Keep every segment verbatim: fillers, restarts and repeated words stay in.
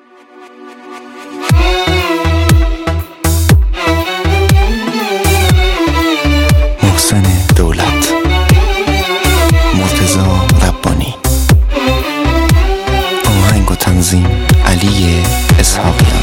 محسن دولت، مرتضی ربانی، آهنگ و تنظیم علی اسحاقیان.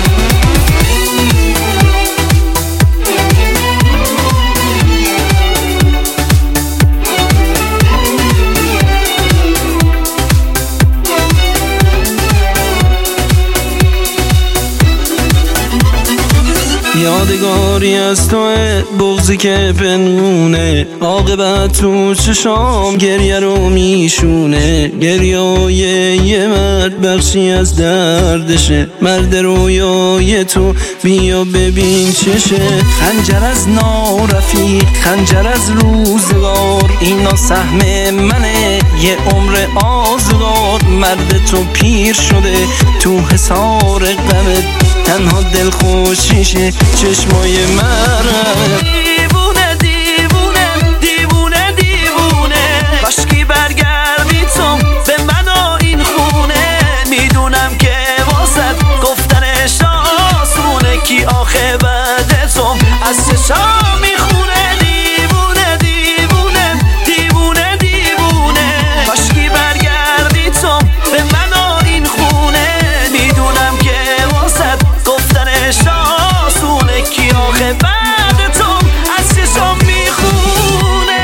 یادگاری از توه، بغضی که پنهونه، عاقبت تو چشام گریه رو میشونه. گریه یه مرد بخشی از دردشه، مرد رویای تو بیا ببین چشه. خنجر از نارفیق، خنجر از روزگار، اینا سهم منه یه عمر آزگار. مرد تو پیر شده تو حصار غمت، تنها دل خوشیشه چشمای مرمه. دیوونه دیوونه دیوونه دیوونه، کاشکی برگردی تو به من و این خونه. میدونم که واسد گفتنش آسونه، کی آخه بعد تو از چشام میخونه. دیوونه دیوونه دیوونه دیوونه، کاشکی برگردی تو به من و این خونه. میدونم که واسد گفتنش آسونه، کی آخه بعد تو از چشام میخونه.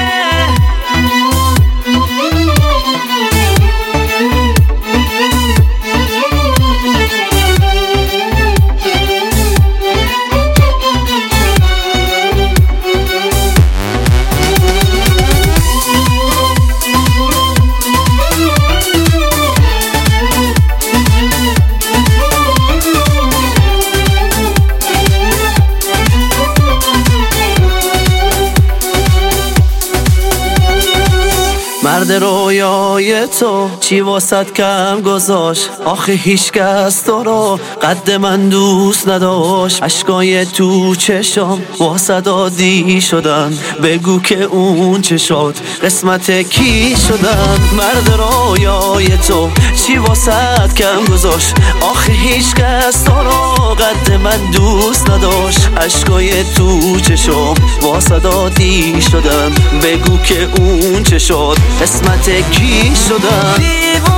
مرد رویای تو چی واسد کم گذاشت؟ آخه هیچ کس تو رو قد من دوست نداشت. اشکای تو چشام واسد عادی شدن، بگو که اون چه شد قسمت کی شدن. مرد رویای تو چی واسد کم گذاشت؟ آخه هیچ کس تو رو قد من دوست نداشت. اشکای تو چشام واسد عادی شدن، بگو که اون چه شد قسمت کی شدن.